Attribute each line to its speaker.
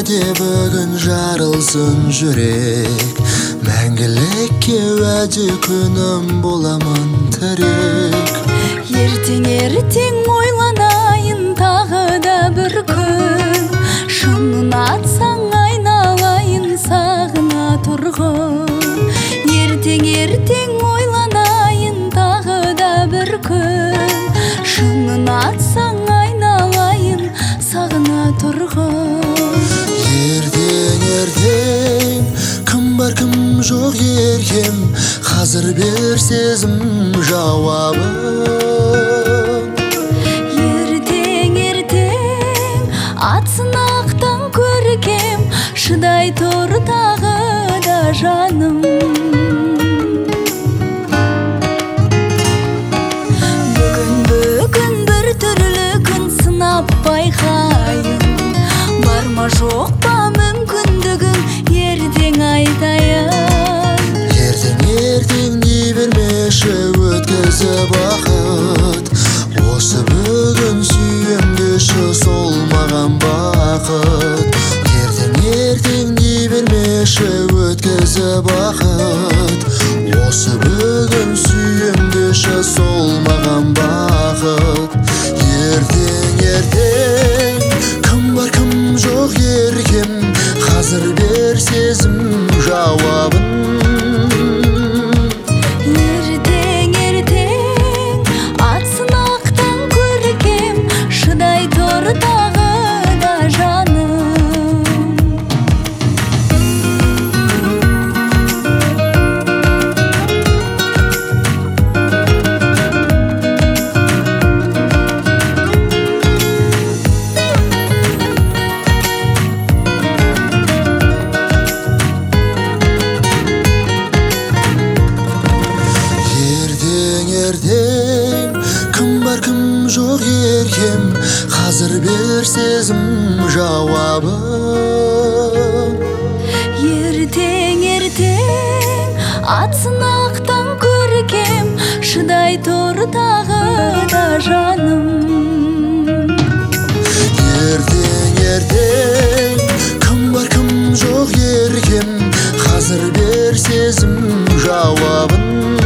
Speaker 1: де бүгін жарылсын жүрек, мәңгілікке уәде күнім боламын тірек.
Speaker 2: Ертең ойланайын тағы да бір күн, шынын атсаң айналайын сағына тұрғын. Ертең ойланайын тағы да бір күн, шынын атсаң айналайын сағына тұрғын.
Speaker 1: Ертең кім бар кім жоқ еркем, қазір бер сезім жауабын.
Speaker 2: Атсын ақтан көркем, шыдай тұр тағы да жаным. Бүгін бір түрлі күн сынап байқайын, бар ма жоқ па мүмкіндігің, ертең айтайын.
Speaker 1: Ертең дей бермеші өткізіп бақыт, осы бүгін сүйемдеші сол маған бақыт. Ертең дей бермеші өткізіп бақыт, осы бүгін сүйемдеші сол маған бақыт. Ертең кім бар кім жоқ еркем, қазір бер сезім жауабын. Кім бар кім жоқ еркем, қазір бер сезім жауабын.
Speaker 2: Ертең атсын ақтан көркем, шыдай тұр тағы да жаным.
Speaker 1: Ертең кім бар кім жоқ еркем, қазір бер сезім жауабын.